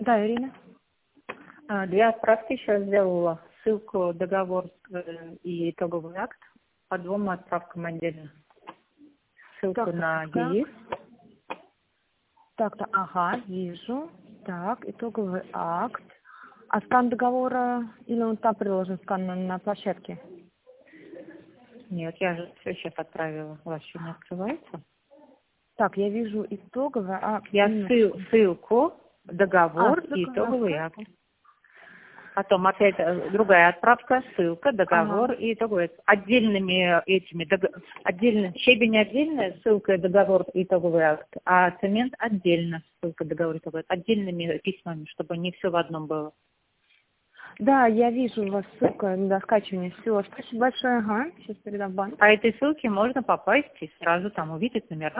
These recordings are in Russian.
Да, Ирина. Две отправки сейчас сделала. Ссылку, договор и итоговый акт по двум отправкам отдельно. Ссылку на ЕИС. Так-то, ага, вижу. Так, итоговый акт. А скан договора, или он там приложен скан на площадке? Нет, я же все сейчас отправила. У вас еще не открывается? Так, я вижу итоговый акт. Я ссылку, договор и ссылку, итоговый акт. Потом опять другая отправка, ссылка, договор и итоговый акт. Отдельными этими, отдельно, щебень отдельно, ссылка, договор и итоговый акт, а цемент отдельно, ссылка, договор и итоговый акт. Отдельными письмами, чтобы не все в одном было. Да, я вижу у вас ссылка на скачивание. Все, спасибо большое. Ага, сейчас передам в банк. По этой ссылке можно попасть и сразу там увидеть номера.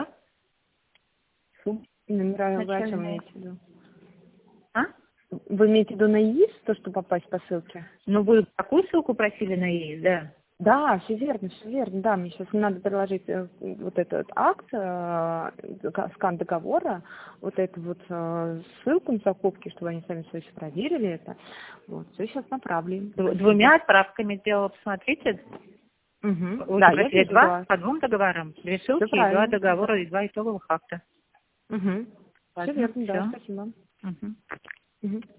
Номера вы о чем имеете в виду? А? Вы имеете в виду на ЕИС, то, что попасть по ссылке? Ну, вы такую ссылку просили на ЕИС, да? Да, все верно, да, мне сейчас надо приложить вот этот акт, скан договора, вот эту вот ссылку на закупки, чтобы они сами все проверили это. Вот, все сейчас направлю. Двумя отправками сделала, посмотрите. Угу. Да, я вижу, два по двум договорам. Две ссылки, и два договора, и два итоговых акта. Угу. Все верно, да, спасибо. Угу. Угу.